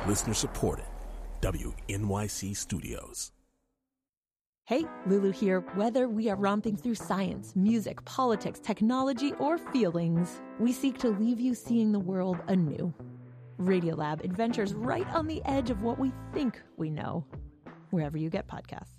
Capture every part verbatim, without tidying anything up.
Listener supported. W N Y C Studios. Hey, Lulu here. Whether we are romping through science, music, politics, technology, or feelings, we seek to leave you seeing the world anew. Radiolab adventures right on the edge of what we think we know, wherever you get podcasts.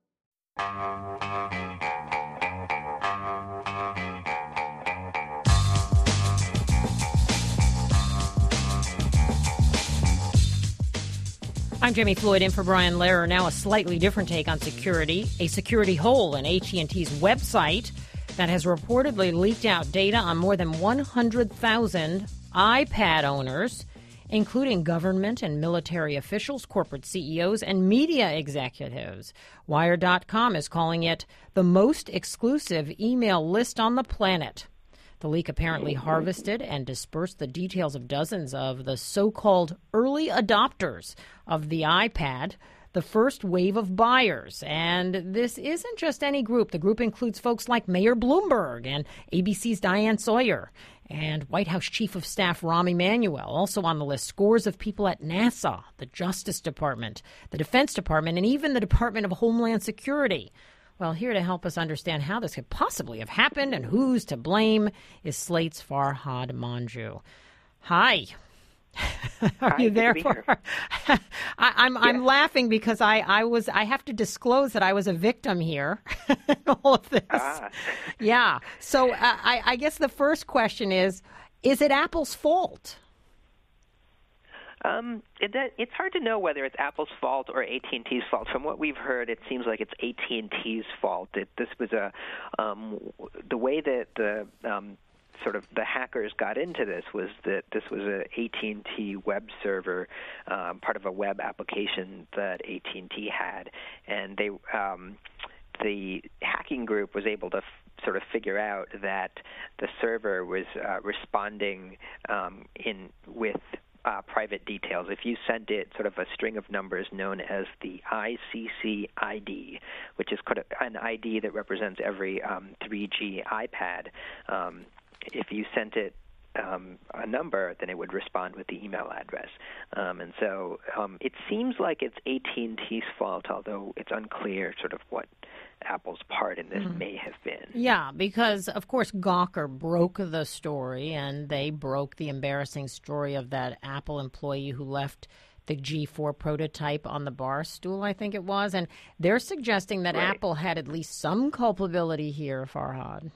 I'm Jamie Floyd in for Brian Lehrer. Now a slightly different take on security. A security hole in A T and T's website that has reportedly leaked out data on more than one hundred thousand iPad owners, including government and military officials, corporate C E Os, and media executives. Wired dot com is calling it the most exclusive email list on the planet. The leak apparently harvested and dispersed the details of dozens of the so-called early adopters of the iPad, the first wave of buyers. And this isn't just any group. The group includes folks like Mayor Bloomberg and A B C's Diane Sawyer and White House Chief of Staff Rahm Emanuel. Also on the list, scores of people at NASA, the Justice Department, the Defense Department, and even the Department of Homeland Security. Well, here to help us understand how this could possibly have happened and who's to blame is Slate's Farhad Manjoo. Hi. Are Hi, you there good to for? be here. I, I'm Yeah. I'm laughing because I, I was I have to disclose that I was a victim here in all of this. Ah. Yeah. So uh, I I guess the first question is: is it Apple's fault? Um, it, that, it's hard to know whether it's Apple's fault or A T and T's fault. From what we've heard, it seems like it's A T and T's fault. It, this was a um, the way that the um, sort of the hackers got into this was that this was a A T and T web server, um, part of a web application that A T and T had, and they um, the hacking group was able to f- sort of figure out that the server was uh, responding um, in with Uh, private details. If you sent it sort of a string of numbers known as the I C C I D, which is an I D that represents every um, three G iPad, um, if you sent it um, a number, then it would respond with the email address. Um, and so um, it seems like it's A T and T's fault, although it's unclear sort of what Apple's part in this mm. may have been. Yeah, because, of course, Gawker broke the story, and they broke the embarrassing story of that Apple employee who left the G four prototype on the bar stool, I think it was. And they're suggesting that right. Apple had at least some culpability here, Farhad.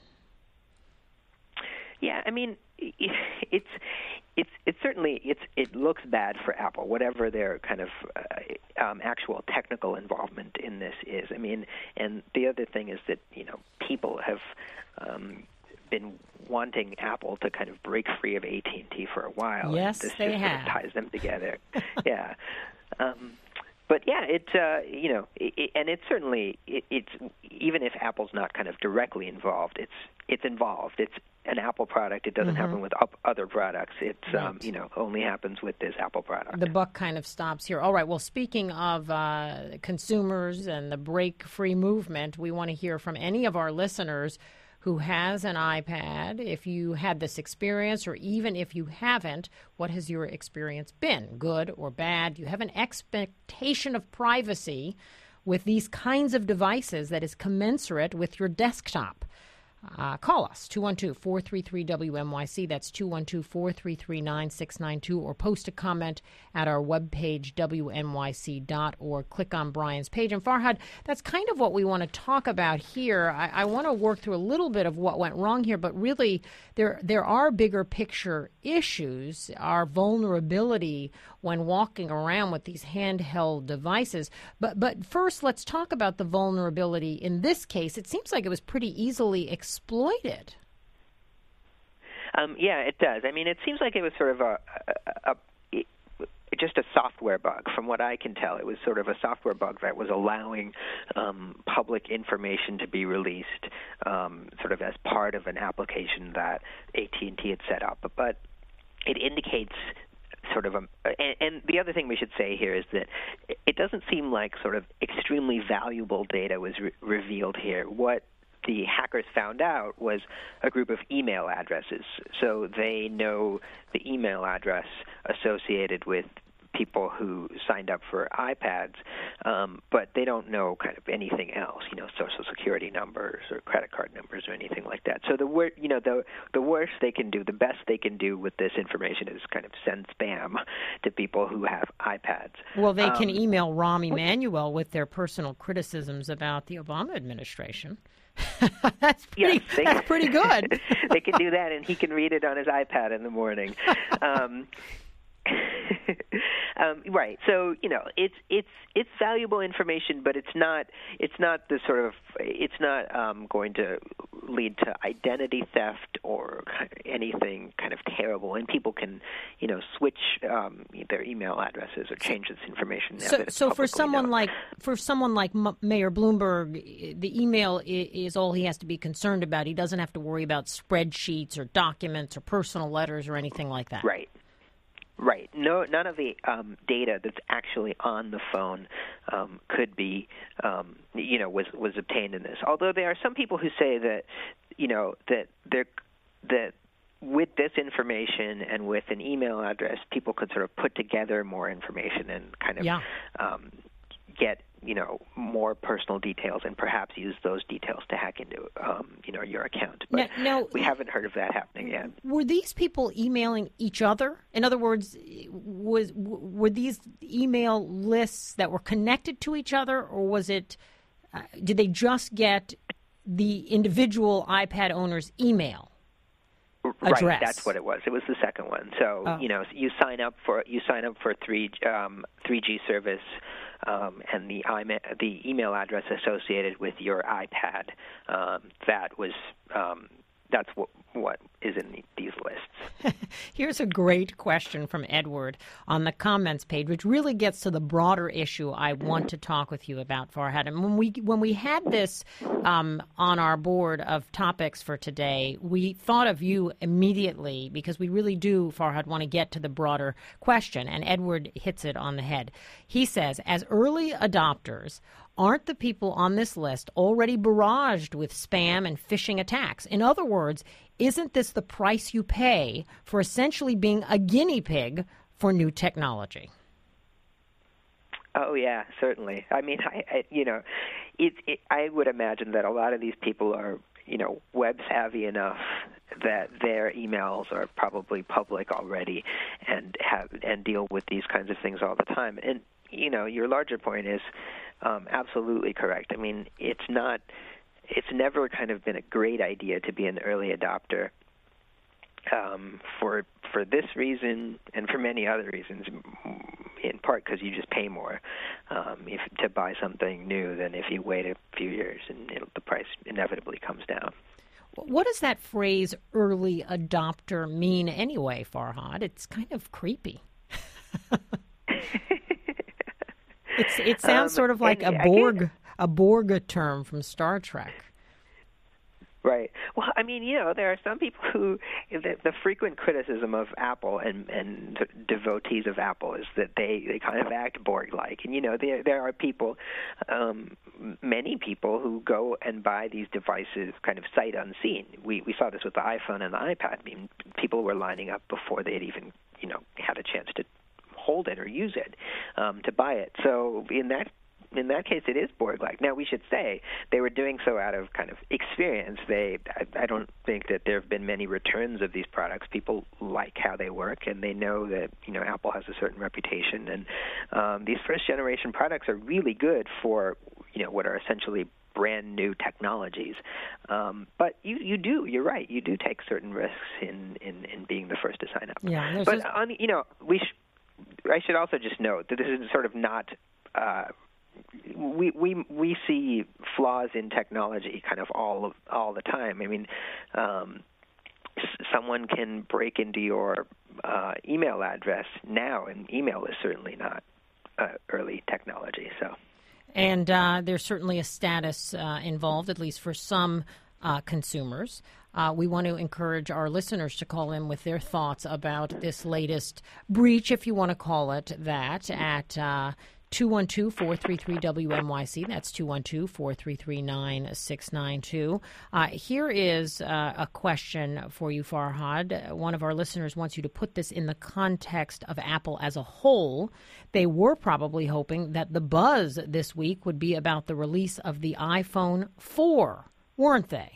Yeah, I mean, it's it's it's certainly it's it looks bad for Apple, whatever their kind of uh, um, actual technical involvement in this is. I mean, and the other thing is that you know people have um, been wanting Apple to kind of break free of A T and T for a while. Yes, and this they just have. Sort of ties them together. yeah. Um, But yeah, it uh, you know, it, it, and it's certainly it, it's even if Apple's not kind of directly involved, it's it's involved. It's an Apple product. It doesn't mm-hmm. happen with up other products. It's right. um, you know only happens with this Apple product. The buck kind of stops here. All right. Well, speaking of uh, consumers and the break-free movement, we want to hear from any of our listeners who has an iPad. If you had this experience, or even if you haven't, what has your experience been, good or bad? Do you have an expectation of privacy with these kinds of devices that is commensurate with your desktop? Uh, call us, two one two, four three three, W M Y C. That's two one two, four three three, nine six nine two. Or post a comment at our webpage, W N Y C dot org. Click on Brian's page. And Farhad, that's kind of what we want to talk about here. I, I want to work through a little bit of what went wrong here, but really there there are bigger picture issues, our vulnerability when walking around with these handheld devices. But but first, let's talk about the vulnerability in this case. It seems like it was pretty easily exploited. Um, yeah, it does. I mean, it seems like it was sort of a, a, a just a software bug. From what I can tell, it was sort of a software bug that was allowing um, public information to be released um, sort of as part of an application that A T and T had set up. But it indicates sort of a, and, and the other thing we should say here is that it doesn't seem like sort of extremely valuable data was re- revealed here. What the hackers found out was a group of email addresses. So they know the email address associated with people who signed up for iPads, um, but they don't know kind of anything else, you know, social security numbers or credit card numbers or anything like that. So the wor- you know the the worst they can do, the best they can do with this information is kind of send spam to people who have iPads. Well, they can um, email Rahm Emanuel with their personal criticisms about the Obama administration. that's pretty, yes, they, that's pretty good. They can do that, and he can read it on his iPad in the morning. Um, um, right. So you know, it's it's it's valuable information, but it's not it's not the sort of it's not um, going to lead to identity theft or anything kind of terrible. And people can you know switch um, their email addresses or change this information. Now So, that it's so for publicly someone known. like for someone like M- Mayor Bloomberg, the email is, is all he has to be concerned about. He doesn't have to worry about spreadsheets or documents or personal letters or anything like that. Right. Right. No, none of the um, data that's actually on the phone um, could be, um, you know, was was obtained in this. Although there are some people who say that, you know, that they're that with this information and with an email address, people could sort of put together more information and kind of Yeah. um, get, you know, more personal details and perhaps use those details to hack into, um, you know, your account. But Now- now- we haven't heard of that happening yet. Were these people emailing each other? In other words, was were these email lists that were connected to each other, or was it? Uh, did they just get the individual iPad owner's email address? Right, that's what it was. It was the second one. So Oh. you know, you sign up for you sign up for three um, three G service, um, and the IMA, the email address associated with your iPad. Um, that was um, that's what what is in the, these lists. Here's a great question from Edward on the comments page, which really gets to the broader issue I want to talk with you about, Farhad. And when we when we had this um, on our board of topics for today, we thought of you immediately because we really do, Farhad, want to get to the broader question. And Edward hits it on the head. He says, as early adopters, aren't the people on this list already barraged with spam and phishing attacks? In other words, isn't this the price you pay for essentially being a guinea pig for new technology? Oh yeah, certainly. I mean, I, I you know, it, it, I would imagine that a lot of these people are, you know, web savvy enough that their emails are probably public already, and have and deal with these kinds of things all the time. And you know, your larger point is um, absolutely correct. I mean, it's not. It's never kind of been a great idea to be an early adopter um, for for this reason and for many other reasons, in part because you just pay more um, if to buy something new than if you wait a few years and it'll, the price inevitably comes down. What does that phrase early adopter mean anyway, Farhad? It's kind of creepy. it's, it sounds um, sort of like a Borg. A Borg term from Star Trek. Right. Well, I mean, you know, there are some people who the, the frequent criticism of Apple and, and devotees of Apple is that they, they kind of act Borg-like. And, you know, there there are people, um, many people who go and buy these devices kind of sight unseen. We we saw this with the iPhone and the iPad. I mean, people were lining up before they'd even, you know, had a chance to hold it or use it um, to buy it. So in that In that case, it is Borg-like. Now, we should say they were doing so out of kind of experience. They, I, I don't think that there have been many returns of these products. People like how they work, and they know that, you know, Apple has a certain reputation. And um, these first-generation products are really good for, you know, what are essentially brand new technologies. Um, but you, you do, you're right, you do take certain risks in, in, in being the first to sign up. Yeah, but, just... on, you know, we sh- I should also just note that this is sort of not uh, We we we see flaws in technology kind of all of, all the time. I mean, um, s- someone can break into your uh, email address now, and email is certainly not uh, early technology. So, and uh, there's certainly a status uh, involved, at least for some uh, consumers. Uh, we want to encourage our listeners to call in with their thoughts about this latest breach, if you want to call it that, at. Uh, two one two, four three three, W M Y C. That's two one two, four three three, nine six nine two. Uh, here is uh, a question for you, Farhad. One of our listeners wants you to put this in the context of Apple as a whole. They were probably hoping that the buzz this week would be about the release of the iPhone four, weren't they?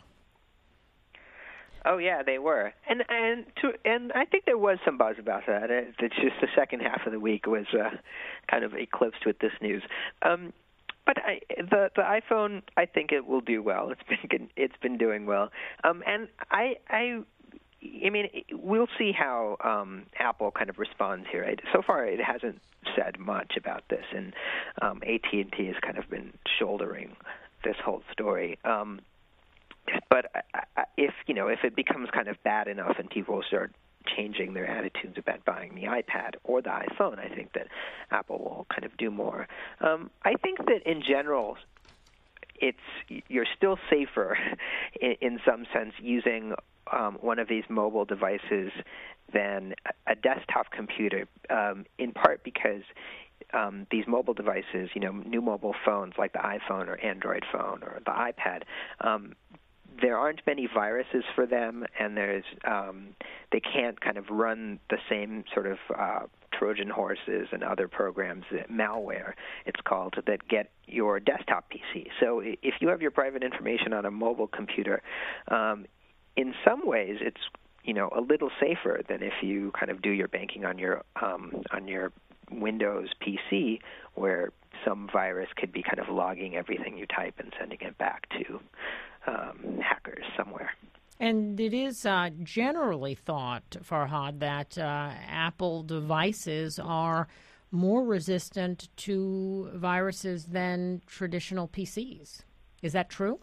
Oh yeah, they were, and and to and I think there was some buzz about that. It's just the second half of the week was uh, kind of eclipsed with this news. Um, but I, the the iPhone, I think it will do well. It's been it's been doing well, um, and I I. I mean, we'll see how um, Apple kind of responds here. Right? So far, it hasn't said much about this, and um, A T and T has kind of been shouldering this whole story. Um, But if you know if it becomes kind of bad enough and people start changing their attitudes about buying the iPad or the iPhone, I think that Apple will kind of do more. Um, I think that in general, it's you're still safer in, in some sense using um, one of these mobile devices than a desktop computer. Um, in part because Um, these mobile devices, you know, new mobile phones like the iPhone or Android phone or the iPad, um, there aren't many viruses for them, and there's um, they can't kind of run the same sort of uh, Trojan horses and other programs, that malware it's called, that get your desktop P C. So if you have your private information on a mobile computer, um, in some ways it's you know a little safer than if you kind of do your banking on your um, on your Windows P C, where some virus could be kind of logging everything you type and sending it back to um, hackers somewhere. And it is uh, generally thought, Farhad, that uh, Apple devices are more resistant to viruses than traditional P Cs. Is that true?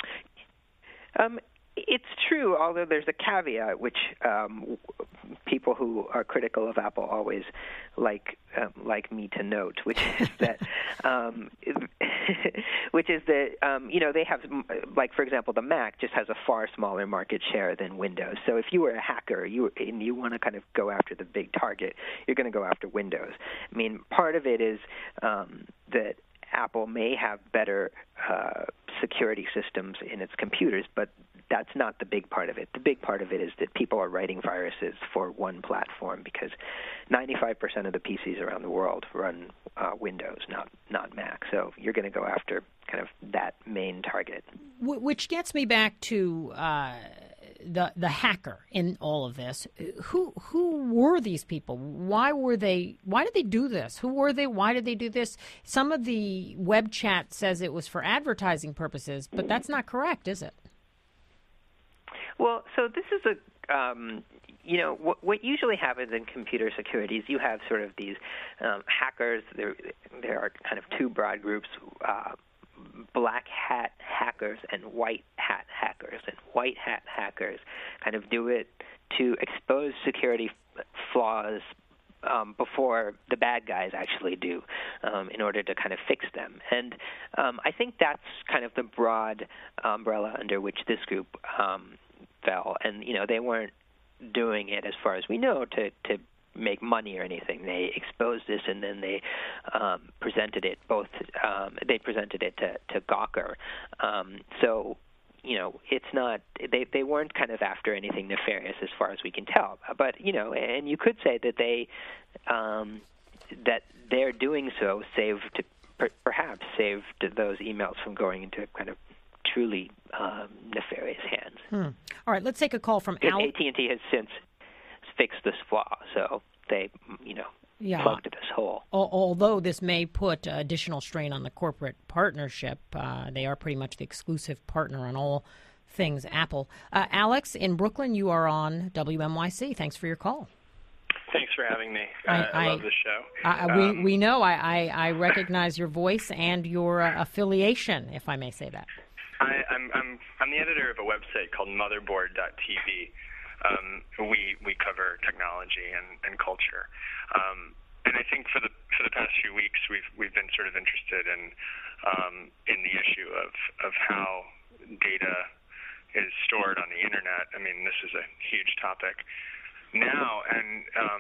Um, it's true, although there's a caveat, which um, people who are critical of Apple always like um, like me to note, which is that um, which is that um, you know they have, like for example, the Mac just has a far smaller market share than Windows. So if you were a hacker, you and you want to kind of go after the big target, you're going to go after Windows. I mean, part of it is um, that Apple may have better uh, security systems in its computers, but that's not the big part of it. The big part of it is that people are writing viruses for one platform, because ninety-five percent of the P Cs around the world run uh, Windows, not not Mac. So you're going to go after kind of that main target. Which gets me back to uh, the the hacker in all of this. Who who were these people? Why were they? Why did they do this? Who were they? Why did they do this? Some of the web chat says it was for advertising purposes, but that's not correct, is it? Well, so this is a, um, you know, what, what usually happens in computer security is you have sort of these um, hackers. There, there are kind of two broad groups, uh, black hat hackers and white hat hackers. And white hat hackers kind of do it to expose security flaws Um, before the bad guys actually do, um, in order to kind of fix them. And um, I think that's kind of the broad umbrella under which this group um, fell. And, you know, they weren't doing it, as far as we know, to, to make money or anything. They exposed this, and then they um, presented it both, um, they presented it to, to Gawker. Um, so, you know, it's not, they, they weren't kind of after anything nefarious as far as we can tell. But, you know, and you could say that they, um, that their doing so saved, per, perhaps saved those emails from going into kind of truly um, nefarious hands. Hmm. All right, let's take a call from Al. A T and T has since fixed this flaw, so they, you know, Yeah. plugged this hole. Although this may put additional strain on the corporate partnership, uh, they are pretty much the exclusive partner on all things Apple. Uh, Alex, in Brooklyn, you are on W M Y C. Thanks for your call. Thanks for having me. Uh, I, I, I love the show. I, um, we, we know. I, I, I recognize your voice and your uh, affiliation, if I may say that. I, I'm, I'm, I'm the editor of a website called motherboard dot T V. Um, we we cover technology and, and culture, um, and I think for the for the past few weeks we've we've been sort of interested in um, in the issue of, of how data is stored on the internet. I mean, this is a huge topic now, and um,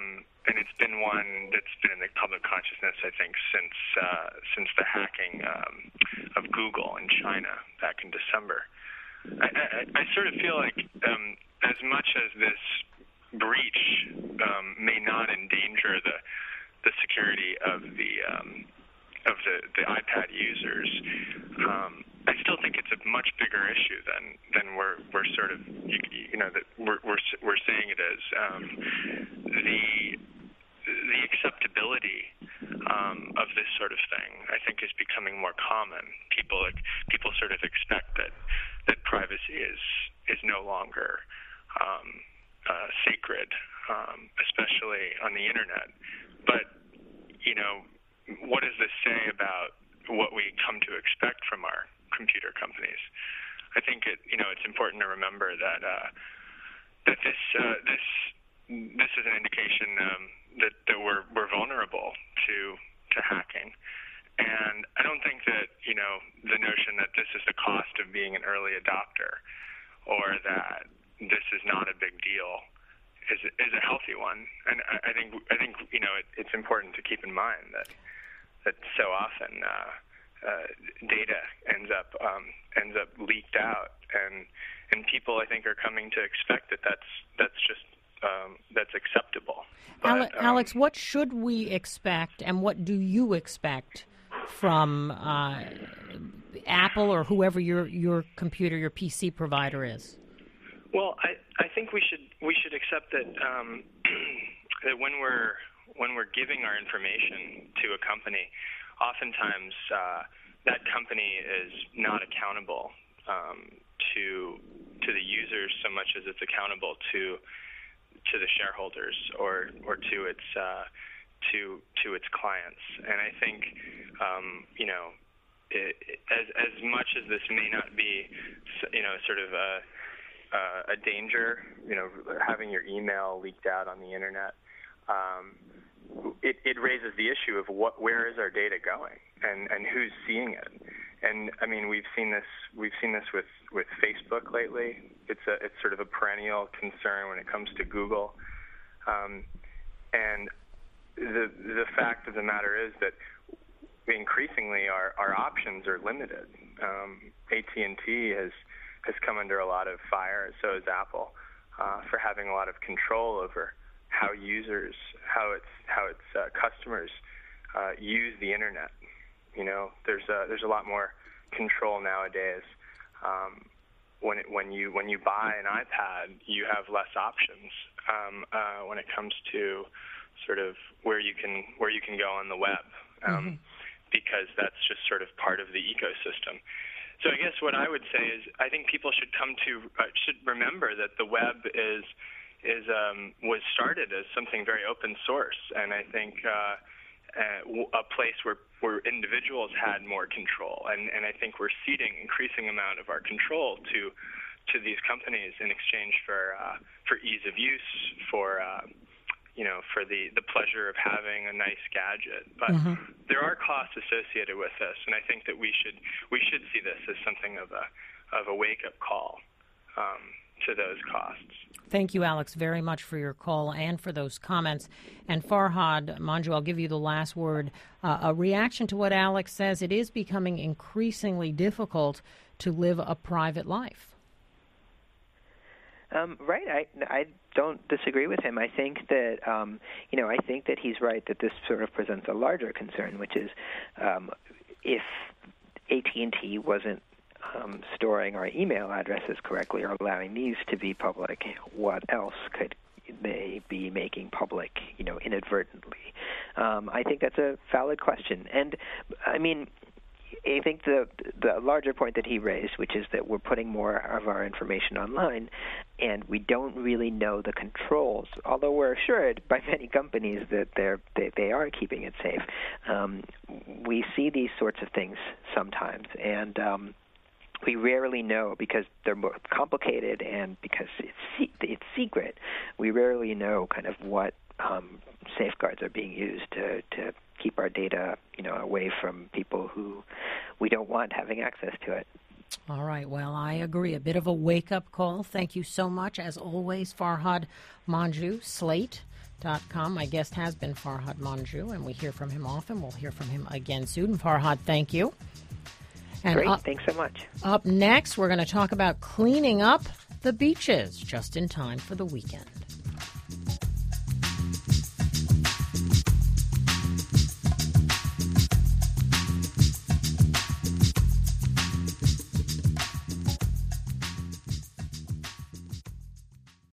and it's been one that's been in the public consciousness, I think, since uh, since the hacking um, of Google in China back in December. I, I, I sort of feel like um, as much as this breach um, may not endanger the the security of the um, of the, the iPad users, um, I still think it's a much bigger issue than than we're we're sort of you, you know that we're we're we're saying it as. Um, the the acceptability um, of this sort of thing, I think, is becoming more common. People like people sort of expect that that privacy is is no longer um, uh, sacred, um, especially on the internet. But you know, what does this say about what we come to expect from our computer companies? I think it you know it's important to remember that uh, that this uh, this this is an indication um, that, that we're we're vulnerable to to hacking. And I don't think that, you know, the notion that this is the cost of being an early adopter or that this is not a big deal is is a healthy one. And I, I think I think you know it, it's important to keep in mind that that so often uh, uh, data ends up um, ends up leaked out, and and people I think are coming to expect that that's that's just um, that's acceptable. But, um, Alex, what should we expect, and what do you expect from uh, Apple or whoever your your computer, your P C provider is? Well, I, I think we should we should accept that um, that when we're when we're giving our information to a company, oftentimes uh, that company is not accountable um, to to the users so much as it's accountable to to the shareholders or or to its uh, to to its clients. And I think um, you know it, as as much as this may not be you know sort of a Uh, a danger, you know, having your email leaked out on the internet, um, it, it raises the issue of what, where is our data going, and, and who's seeing it. And I mean, we've seen this, we've seen this with, with Facebook lately. It's a, it's sort of a perennial concern when it comes to Google. Um, and the, the fact of the matter is that increasingly our, our options are limited. Um, A T and T has has come under a lot of fire, so has Apple, uh, for having a lot of control over how users, how its how its uh, customers uh, use the internet. You know, there's a, there's a lot more control nowadays. Um, when it, when you when you buy an iPad, you have less options um, uh, when it comes to sort of where you can where you can go on the web, um, mm-hmm. because that's just sort of part of the ecosystem. So I guess what I would say is I think people should come to uh, should remember that the web is is um, was started as something very open source, and I think uh, uh, a place where, where individuals had more control, and, and I think we're ceding increasing amount of our control to to these companies in exchange for uh, for ease of use, for uh, you know, for the, the pleasure of having a nice gadget. But mm-hmm. there are costs associated with this, and I think that we should we should see this as something of a of a wake-up call um, to those costs. Thank you, Alex, very much for your call and for those comments. And Farhad Manjoo, I'll give you the last word. Uh, a reaction to what Alex says, it is becoming increasingly difficult to live a private life. Um, right. I, I don't disagree with him. I think that, um, you know, I think that he's right that this sort of presents a larger concern, which is um, if A T and T wasn't um, storing our email addresses correctly or allowing these to be public, what else could they be making public, you know, inadvertently? Um, I think that's a valid question. And, I mean, I think the the larger point that he raised, which is that we're putting more of our information online, and we don't really know the controls, although we're assured by many companies that they're they, they are keeping it safe. Um, we see these sorts of things sometimes, and um, we rarely know because they're more complicated and because it's it's secret. We rarely know kind of what um, safeguards are being used to to keep our data, you know, away from people who we don't want having access to it. All right. Well, I agree. A bit of a wake-up call. Thank you so much, as always, Farhad Manjoo, Slate dot com. My guest has been Farhad Manjoo, and we hear from him often. We'll hear from him again soon. Farhad, thank you. And Great. Up, Thanks so much. Up next, we're going to talk about cleaning up the beaches just in time for the weekend.